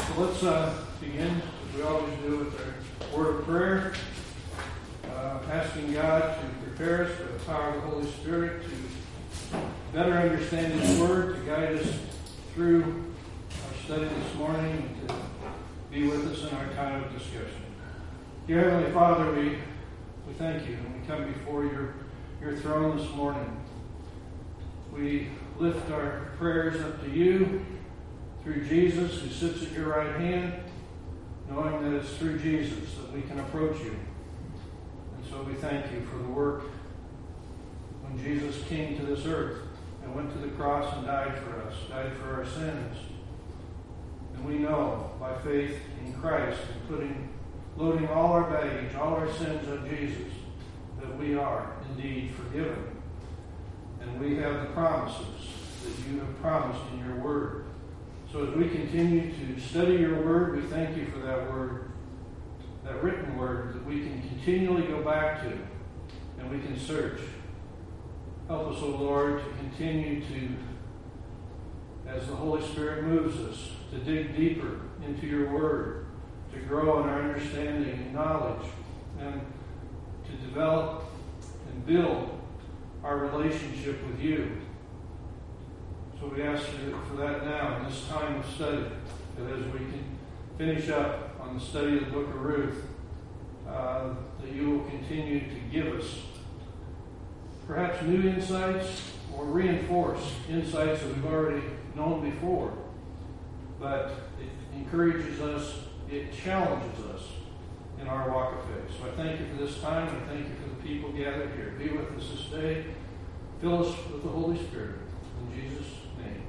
So let's begin, as we always do, with our word of prayer, asking God to prepare us by the power of the Holy Spirit to better understand His Word, to guide us through our study this morning, and to be with us in our time of discussion. Dear Heavenly Father, we thank you, and we come before your throne this morning. We lift our prayers up to you through Jesus, who sits at your right hand, knowing that it's through Jesus that we can approach you. And so we thank you for the work when Jesus came to this earth and went to the cross and died for us, died for our sins. And we know by faith in Christ and loading all our baggage, all our sins on Jesus, that we are indeed forgiven. And we have the promises that you have promised in your word. So as we continue to study your word, we thank you for that word, that written word that we can continually go back to and we can search. Help us, O Lord, to continue to, as the Holy Spirit moves us, to dig deeper into your word, to grow in our understanding and knowledge, and to develop and build our relationship with you. So we ask you for that now in this time of study, that as we can finish up on the study of the book of Ruth, that you will continue to give us perhaps new insights or reinforce insights that we've already known before. But it encourages us, it challenges us in our walk of faith. So I thank you for this time. I thank you for the people gathered here. Be with us this day. Fill us with the Holy Spirit. In Jesus' name,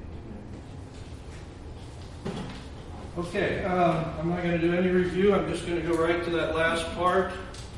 amen. Okay, I'm not going to do any review. I'm just going to go right to that last part.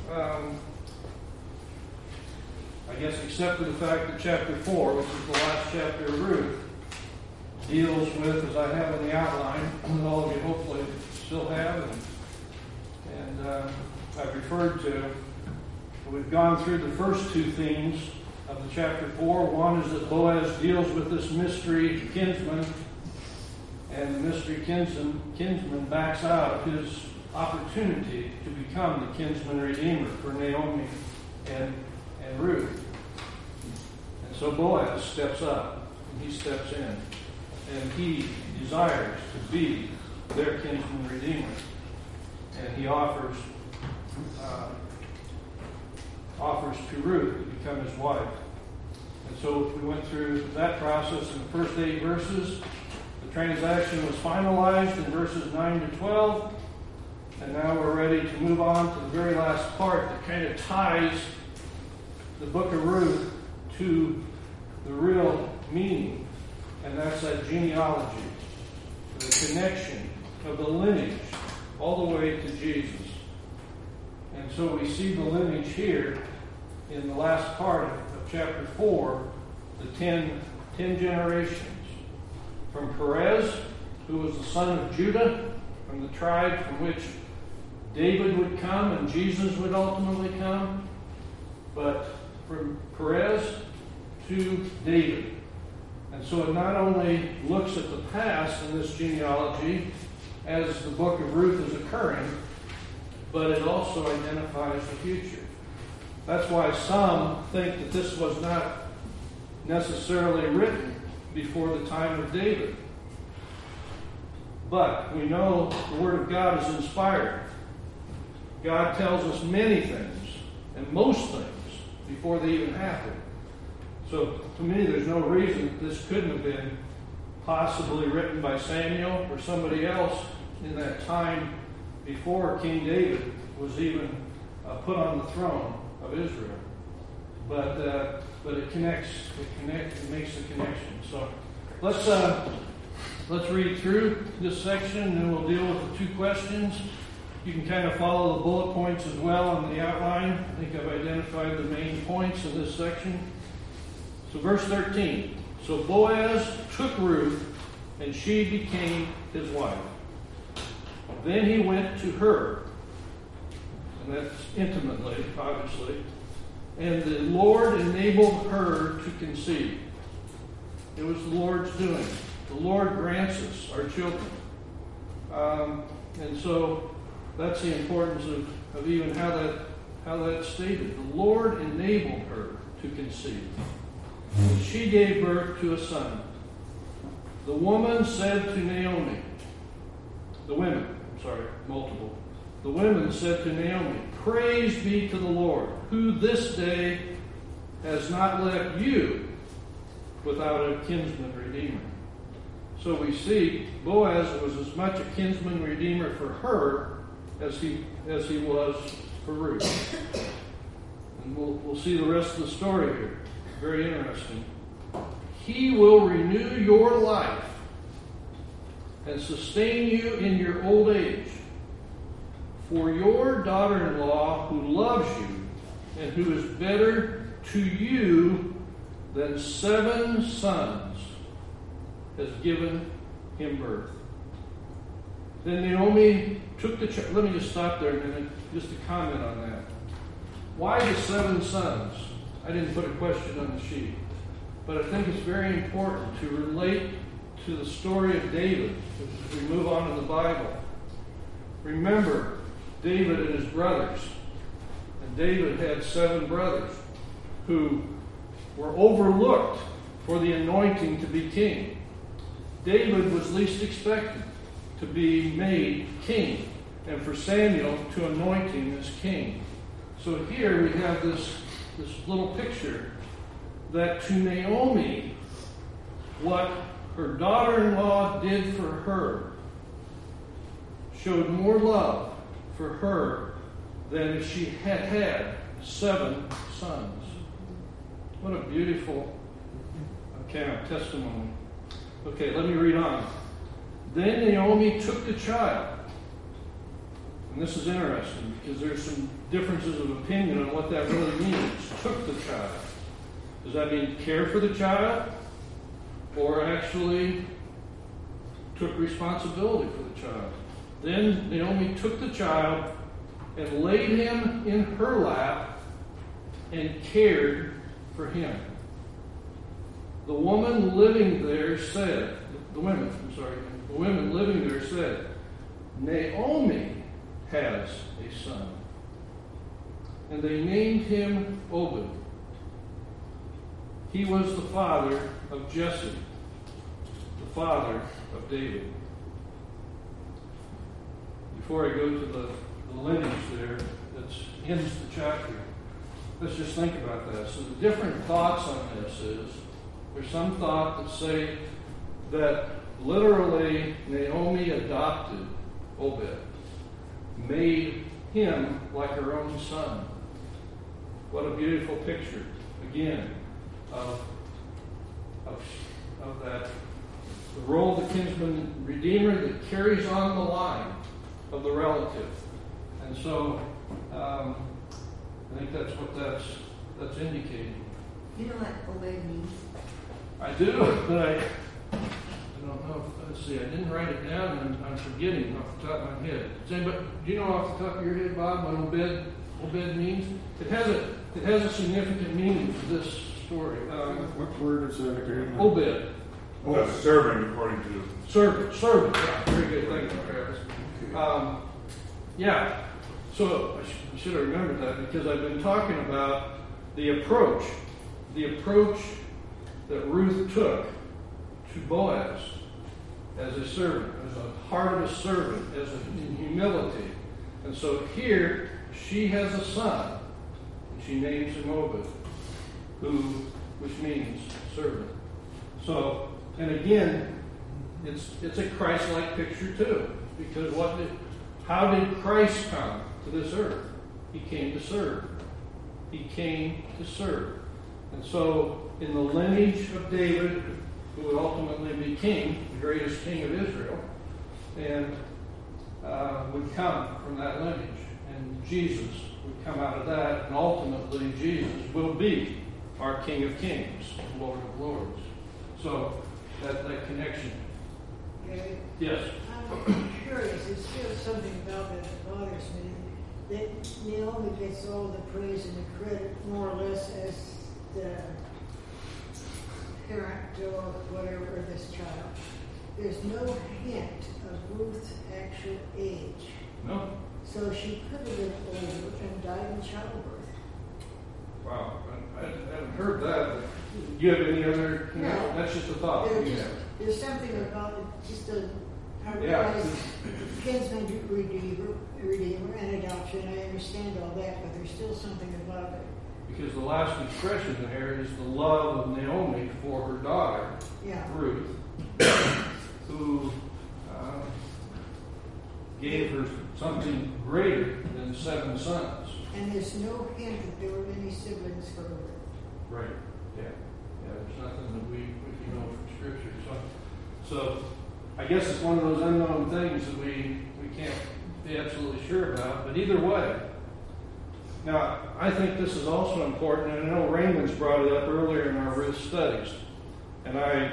I guess except for the fact that chapter 4, which is the last chapter of Ruth, deals with, as I have in the outline, and all of you hopefully still have, and I've referred to, we've gone through the first two themes of the chapter 4. One is that Boaz deals with this mystery kinsman, and the mystery kinsman backs out of his opportunity to become the kinsman redeemer for Naomi and Ruth. And so Boaz steps up, and he steps in, and he desires to be their kinsman redeemer. And he offers to Ruth to become his wife. And so we went through that process in the first 8 verses. The transaction was finalized in verses 9 to 12. And now we're ready to move on to the very last part that kind of ties the book of Ruth to the real meaning. And that's that genealogy, the connection of the lineage all the way to Jesus. And so we see the lineage here in the last part of chapter 4, the 10 generations. From Perez, who was the son of Judah, from the tribe from which David would come and Jesus would ultimately come. But from Perez to David. And so it not only looks at the past in this genealogy as the book of Ruth is occurring, but it also identifies the future. That's why some think that this was not necessarily written before the time of David. But we know the Word of God is inspired. God tells us many things, and most things, before they even happen. So to me, there's no reason that this couldn't have been possibly written by Samuel or somebody else in that time before King David was even put on the throne of Israel. But it connects. It makes the connection. So let's read through this section, and then we'll deal with the 2 questions. You can kind of follow the bullet points as well in the outline. I think I've identified the main points in this section. So verse 13. So Boaz took Ruth, and she became his wife. Then he went to her, and that's intimately, obviously, and the Lord enabled her to conceive. It was the Lord's doing. The Lord grants us our children. And so that's the importance of even how that's stated. The Lord enabled her to conceive. And she gave birth to a son. The woman said to Naomi, the women said to Naomi, "Praise be to the Lord, who this day has not left you without a kinsman redeemer." So we see Boaz was as much a kinsman redeemer for her as he was for Ruth. And we'll see the rest of the story here. Very interesting. He will renew your life and sustain you in your old age. For your daughter-in-law, who loves you and who is better to you than 7 sons, has given him birth. Then Naomi took the child. Let me just stop there a minute, just to comment on that. Why the 7 sons? I didn't put a question on the sheet, but I think it's very important to relate to the story of David as we move on in the Bible. Remember David and his brothers. And David had 7 brothers who were overlooked for the anointing to be king. David was least expected to be made king, and for Samuel to anoint him as king. So here we have this little picture that to Naomi, what her daughter-in-law did for her showed more love for her than if she had 7 sons. What a beautiful account, testimony. Okay, let me read on. Then Naomi took the child. And this is interesting because there's some differences of opinion on what that really means. Took the child. Does that mean care for the child? Or actually took responsibility for the child? Then Naomi took the child and laid him in her lap and cared for him. The women living there said, the women living there said, "Naomi has a son." And they named him Obed. He was the father of Jesse, the father of David. Before I go to the lineage there that ends the chapter, let's just think about that. So the different thoughts on this is, there's some thought that say that literally Naomi adopted Obed, made him like her own son. What a beautiful picture, again, of that, the role of the kinsman redeemer that carries on the line of the relative. And so I think that's what that's indicating. You know what Obed means? I do, but I don't know. Let's see. I didn't write it down, and I'm forgetting off the top of my head. Does anybody, do you know off the top of your head, Bob, what Obed means? It has a significant meaning to this story. What word is that again? Obed. That's servant, according to Servant. Yeah, very good. Thank you, Travis. Yeah. So I should have remembered that because I've been talking about the approach that Ruth took to Boaz as a servant, as a heart of a servant, in humility. And so here she has a son, and she names him Obed, which means servant. So, and again, it's a Christ-like picture too, because how did Christ come to this earth? He came to serve. He came to serve. And so, in the lineage of David, who would ultimately be king, the greatest king of Israel, and would come from that lineage. And Jesus would come out of that, and ultimately Jesus will be our King of Kings, Lord of Lords. So, that connection. Gary? Yes? I'm curious. There's still something about that that bothers me. That Naomi gets all the praise and the credit, more or less, as the parent or whatever of this child. there's no hint of Ruth's actual age. No? So she could have been older and died in childbirth. Wow. I haven't heard that. But do you have any other? No. That's just a thought. There's something about it, just a, I Yeah. realize kinsman redeemer and adoption. I understand all that, but there's still something about it. Because the last expression there is the love of Naomi for her daughter, Yeah. Ruth, who gave her something greater than 7 sons. And there's no hint that there were any siblings for her. Right. Yeah. Yeah. There's nothing that we can know from Scripture. So I guess it's one of those unknown things that we can't be absolutely sure about. But either way, now I think this is also important, and I know Raymond's brought it up earlier in our Ruth studies, and I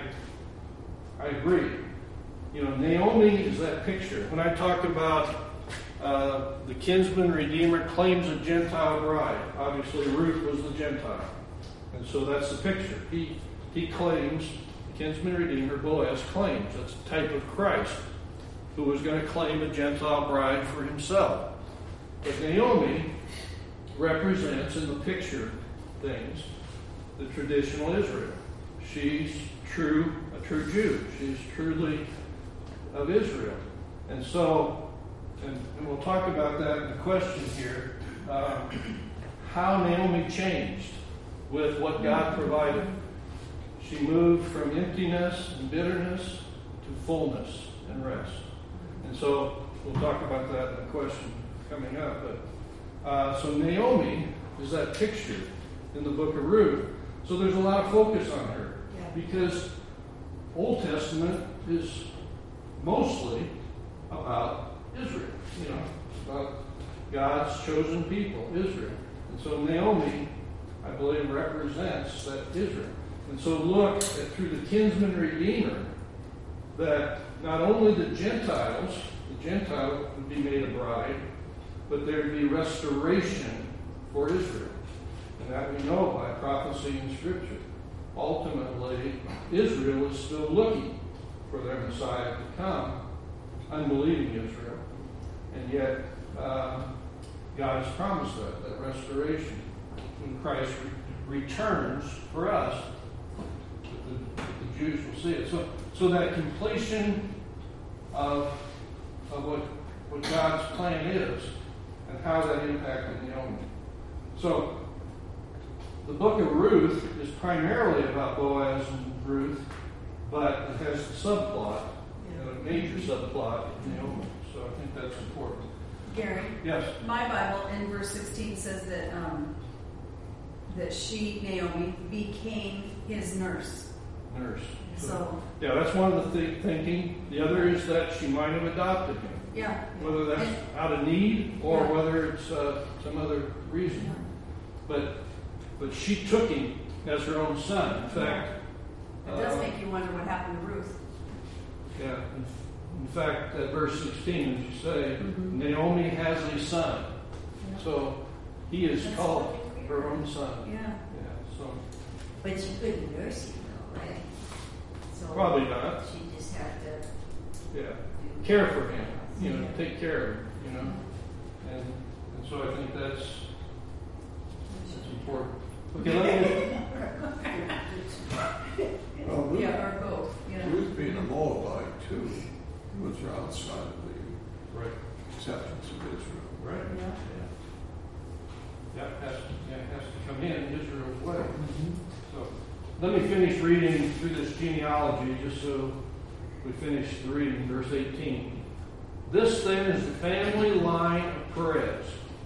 agree. You know, Naomi is that picture. When I talked about the kinsman redeemer claims a Gentile bride, obviously Ruth was the Gentile. And so that's the picture. He claims, the kinsman redeemer, Boaz claims. That's a type of Christ who was going to claim a Gentile bride for himself. But Naomi represents, in the picture things, the traditional Israel. She's a true Jew. She's truly of Israel. And so, and we'll talk about that in the question here, how Naomi changed with what God provided. She moved from emptiness and bitterness to fullness and rest. And so we'll talk about that in the question coming up. But so Naomi is that picture in the book of Ruth. So there's a lot of focus on her because Old Testament is mostly about Israel. You know, about God's chosen people, Israel. And so Naomi, I believe, represents that Israel. And so look at through the kinsman redeemer that not only the Gentile would be made a bride, but there would be restoration for Israel. And that we know by prophecy and Scripture. Ultimately, Israel is still looking for their Messiah to come, unbelieving Israel. And yet, God has promised that restoration when Christ returns for us. The Jews will see it. So that completion of what God's plan is and how that impacted Naomi. So the book of Ruth is primarily about Boaz and Ruth, but it has a subplot, a major subplot of Naomi. So I think that's important. Gary? Yes? My Bible in verse 16 says that she, Naomi, became his nurse. Nurse. So yeah, that's one of the thinking. The other is that she might have adopted him. yeah. Whether that's out of need or whether it's some other reason. But she took him as her own son. In fact, It does make you wonder what happened to Ruth. yeah. In fact, at verse 16, as you say, Naomi has a son. Yeah. So he is That's called so her own son. Yeah. Yeah. So But she couldn't nurse him though, right? So probably not. she just had to Yeah. do Care for him. You know, take care of him. You know, and so I think that's important. Okay, let me. Well, Ruth, Yeah, or both. Yeah. Ruth being a Moabite too, was outside of the Right. acceptance of Israel. Right. Yeah. Yeah, has to come in Israel's way. So let me finish reading through this genealogy just so we finish the reading. Verse 18. This then is the family line of Perez.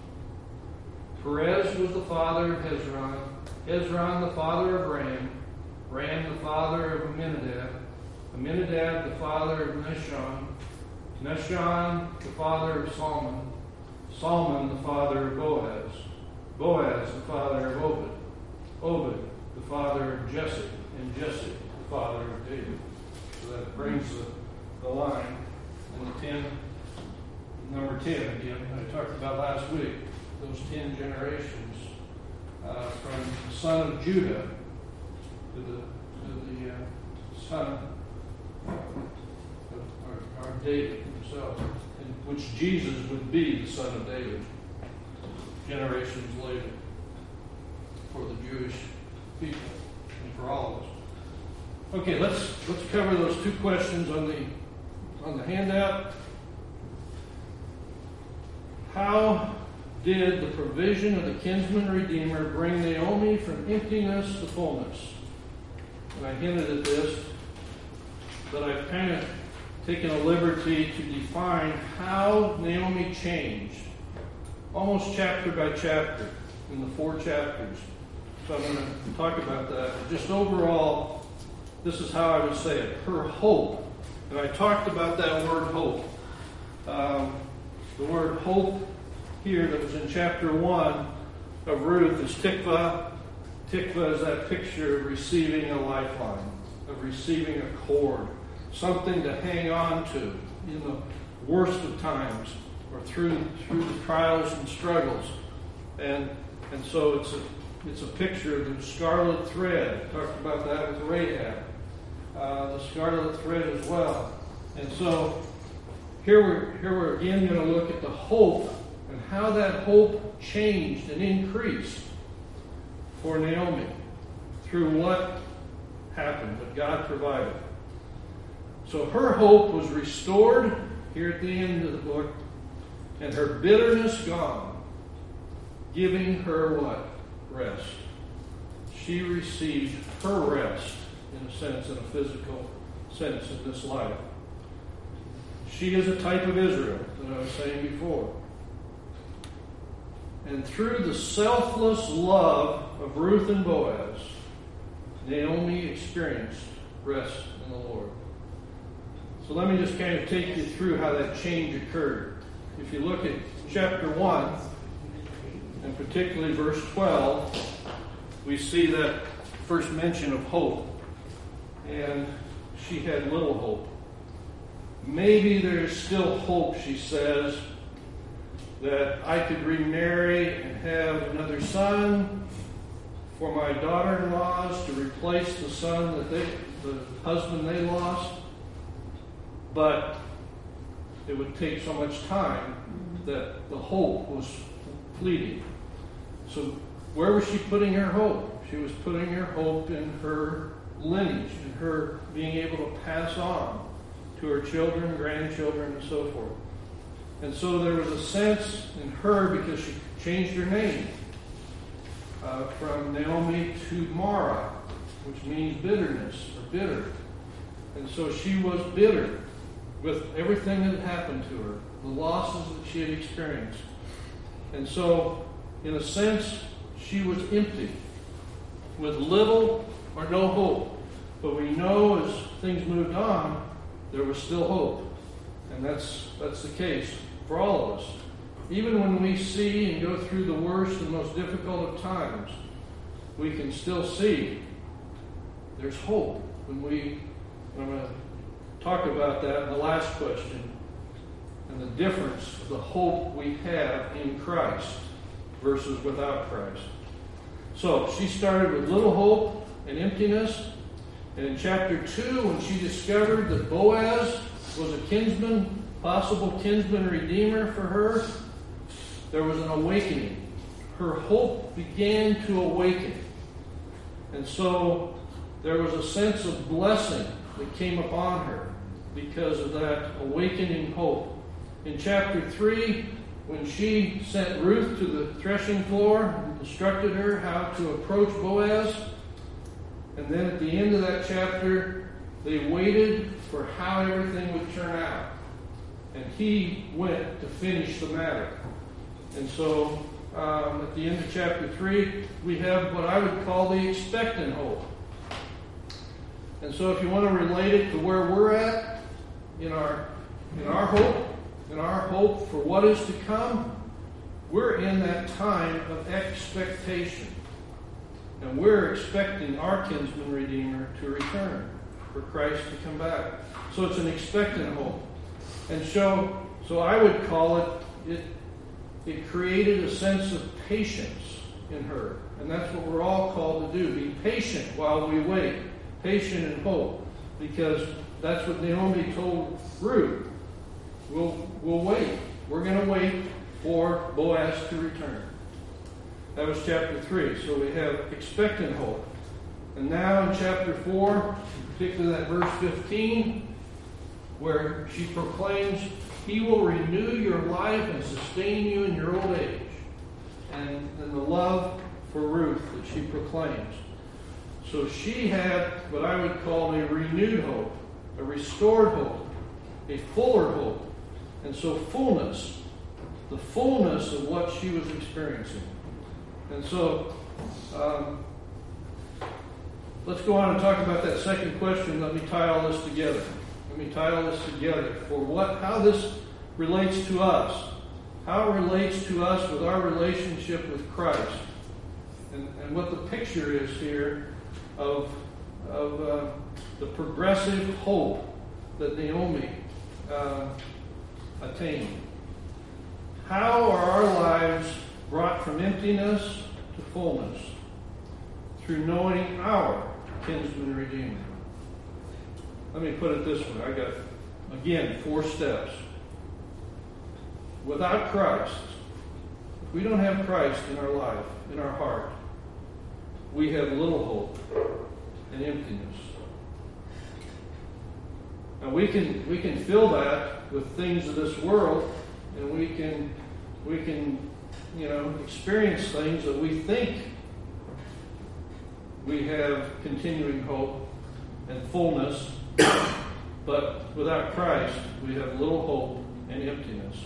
Perez was the father of Hezron. Hezron the father of Ram. Ram the father of Amminadab. Amminadab the father of Nahshon. Nahshon the father of Salmon. Salmon the father of Boaz. Boaz the father of Obed. Obed the father of Jesse. And Jesse the father of David. So that brings the line. And number 10 again, I talked about last week. Those 10 generations from the son of Judah to the son our David himself, in which Jesus would be the son of David generations later for the Jewish people and for all of us. Okay, let's cover those two questions on the handout. How did the provision of the kinsman redeemer bring Naomi from emptiness to fullness? And I hinted at this, but I've kind of taken a liberty to define how Naomi changed, almost chapter by chapter in the 4 chapters. So I'm going to talk about that. Just overall, this is how I would say it. Her hope. And I talked about that word hope. The word hope here that was in chapter 1 of Ruth is tikva. Tikva is that picture of receiving a lifeline, of receiving a cord, something to hang on to in the worst of times or through the trials and struggles. And so it's a picture of the scarlet thread. I talked about that with Rahab. The scarlet thread as well. And so here we're again going to look at the hope and how that hope changed and increased for Naomi through what happened, what God provided. So her hope was restored here at the end of the book, and her bitterness gone, giving her what? Rest. She received her rest, in a sense, in a physical sense in this life. She is a type of Israel, that I was saying before. And through the selfless love of Ruth and Boaz, Naomi experienced rest in the Lord. So let me just kind of take you through how that change occurred. If you look at chapter 1, and particularly verse 12, we see that first mention of hope. And she had little hope. Maybe there's still hope, she says, that I could remarry and have another son for my daughter-in-laws to replace the son that the husband they lost. But it would take so much time that the hope was fleeting. So where was she putting her hope? She was putting her hope in her lineage, in her being able to pass on to her children, grandchildren, and so forth. And so there was a sense in her, because she changed her name from Naomi to Mara, which means bitterness or bitter. And so she was bitter with everything that had happened to her, the losses that she had experienced. And so, in a sense, she was empty, with little or no hope. But we know as things moved on, there was still hope. And that's the case for all of us. Even when we see and go through the worst and most difficult of times, we can still see there's hope. I'm going to talk about that in the last question, and the difference of the hope we have in Christ versus without Christ. So she started with little hope and emptiness. And in chapter 2, when she discovered that Boaz was a kinsman, possible kinsman redeemer for her, there was an awakening. Her hope began to awaken. And so there was a sense of blessing that came upon her because of that awakening hope. In chapter 3, when she sent Ruth to the threshing floor and instructed her how to approach Boaz, and then at the end of that chapter, they waited for how everything would turn out. And he went to finish the matter. And so at the end of chapter 3, we have what I would call the expectant hope. And so if you want to relate it to where we're at in our hope for what is to come, we're in that time of expectation. And we're expecting our kinsman redeemer to return, for Christ to come back. So it's an expectant hope. And so I would call it created a sense of patience in her. And that's what we're all called to do. Be patient while we wait. Patient and hope. Because that's what Naomi told Ruth. we'll wait. We're going to wait for Boaz to return. That was chapter 3. So we have expectant hope. And now in chapter 4, particularly that verse 15, where she proclaims, He will renew your life and sustain you in your old age. And the love for Ruth that she proclaims. So she had what I would call a renewed hope, a restored hope, a fuller hope. And so fullness, the fullness of what she was experiencing. And so, let's go on and talk about that second question. Let me tie all this together. For how this relates to us. How it relates to us with our relationship with Christ. And what the picture is here of the progressive hope that Naomi attained. How are our lives brought from emptiness to fullness? Through knowing our kinsman redeemer. Let me put it this way. I got, again, 4 steps. Without Christ, if we don't have Christ in our life, in our heart, we have little hope and emptiness. Now we can fill that with things of this world, and we can experience things that we think we have continuing hope and fullness, but without Christ, we have little hope and emptiness.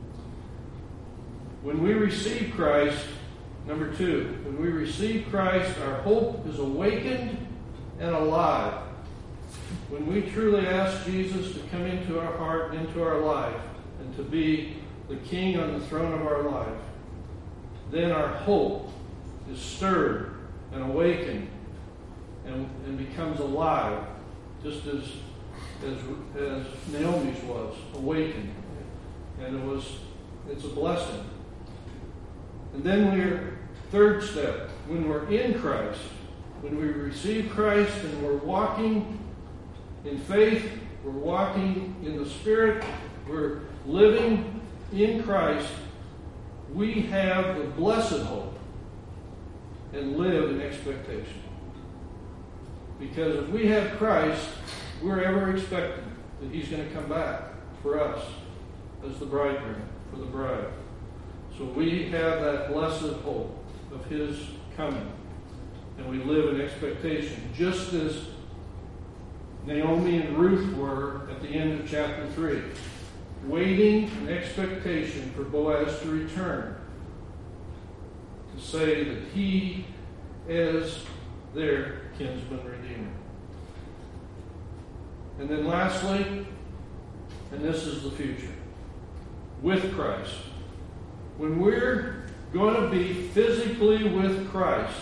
When we receive Christ, number 2, when we receive Christ, our hope is awakened and alive. When we truly ask Jesus to come into our heart and into our life and to be the King on the throne of our life, then our hope is stirred and awakened and becomes alive, just as Naomi's was awakened. And it's a blessing. And then third step, when we're in Christ, when we receive Christ and we're walking in faith, we're walking in the Spirit, we're living in Christ, we have the blessed hope and live in expectation. Because if we have Christ, we're ever expecting that He's going to come back for us as the bridegroom, for the bride. So we have that blessed hope of His coming. And we live in expectation, just as Naomi and Ruth were at the end of chapter 3. Waiting in expectation for Boaz to return. To say that he is their kinsman redeemer. And then lastly, and this is the future, with Christ. When we're going to be physically with Christ,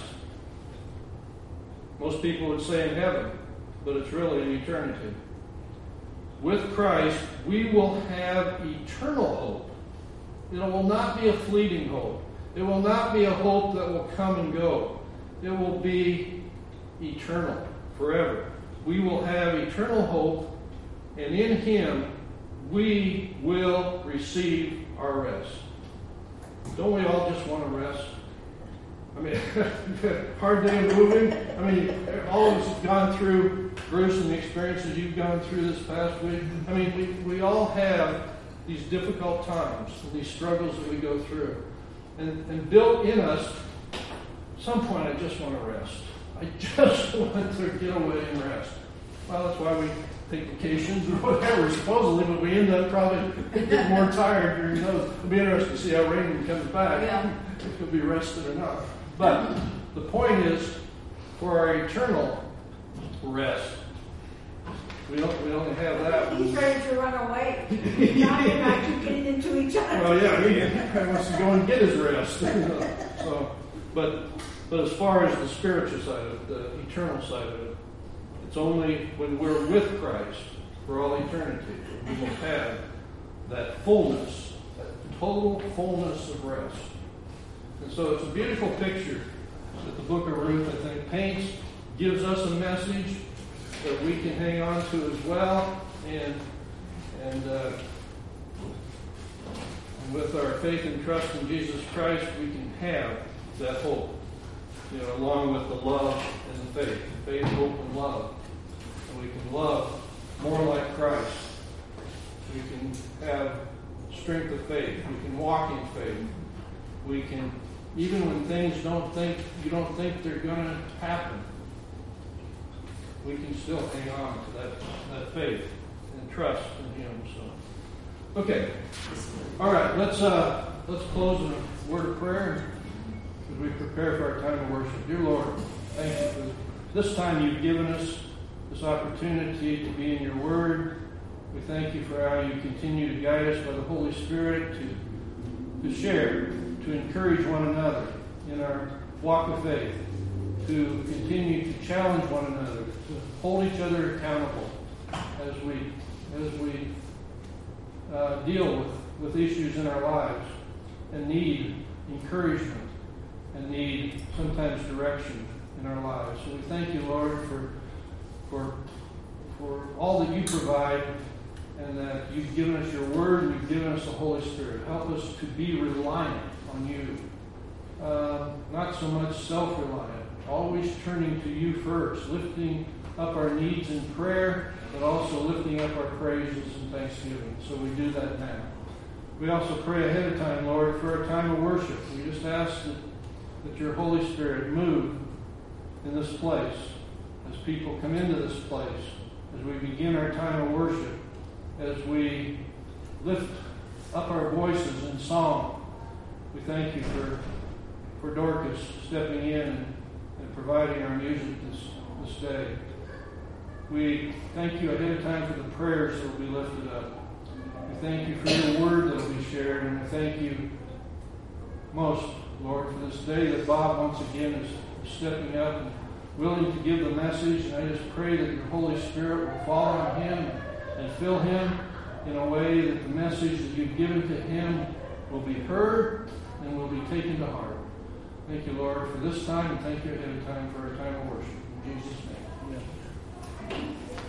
most people would say in heaven, but it's really in eternity. With Christ, we will have eternal hope. It will not be a fleeting hope. It will not be a hope that will come and go. It will be eternal, forever. We will have eternal hope, and in Him we will receive our rest. Don't we all just want to rest? I mean, hard day of moving. I mean, all of us have gone through, Bruce, and the experiences you've gone through this past week. I mean, we all have these difficult times, and these struggles that we go through. And built in us, at some point, I just want to rest. I just want to get away and rest. Well, that's why we take vacations or whatever, supposedly, but we end up probably getting more tired during those. It'll be interesting to see how Raymond comes back. Yeah. If he'll be rested or not. But the point is, for our eternal rest, we only have that. He's ready to run away. Now and I keep getting into each other. Well, yeah, he wants to go and get his rest. So, but as far as the spiritual side of it, the eternal side of it, it's only when we're with Christ for all eternity that we will have that fullness, that total fullness of rest. And so it's a beautiful picture that the book of Ruth, I think, paints, gives us a message that we can hang on to as well. And And with our faith and trust in Jesus Christ, we can have that hope, along with the love and the faith. Faith, hope, and love. And we can love more like Christ. We can have strength of faith. We can walk in faith. We can, even when things you don't think they're going to happen, we can still hang on to that faith and trust in Him. So, okay, all right. Let's close in a word of prayer as we prepare for our time of worship. Dear Lord, thank you for this time you've given us, this opportunity to be in your Word. We thank you for how you continue to guide us by the Holy Spirit to share, to encourage one another in our walk of faith, to continue to challenge one another, to hold each other accountable as we deal with issues in our lives and need encouragement and need sometimes direction in our lives. So we thank you, Lord, for all that you provide, and that you've given us your word and you've given us the Holy Spirit. Help us to be reliant on you. Not so much self-reliant, always turning to you first, lifting up our needs in prayer, but also lifting up our praises and thanksgiving. So we do that now. We also pray ahead of time, Lord, for a time of worship. We just ask that your Holy Spirit move in this place as people come into this place, as we begin our time of worship, as we lift up our voices in song. We thank you for Dorcas stepping in and providing our music this day. We thank you ahead of time for the prayers that will be lifted up. We thank you for your word that will be shared, and we thank you most, Lord, for this day that Bob once again is stepping up and willing to give the message. And I just pray that your Holy Spirit will fall on him and fill him in a way that the message that you've given to him will be heard and will be taken to heart. Thank you, Lord, for this time, and thank you ahead of time for our time of worship. In Jesus' name, amen.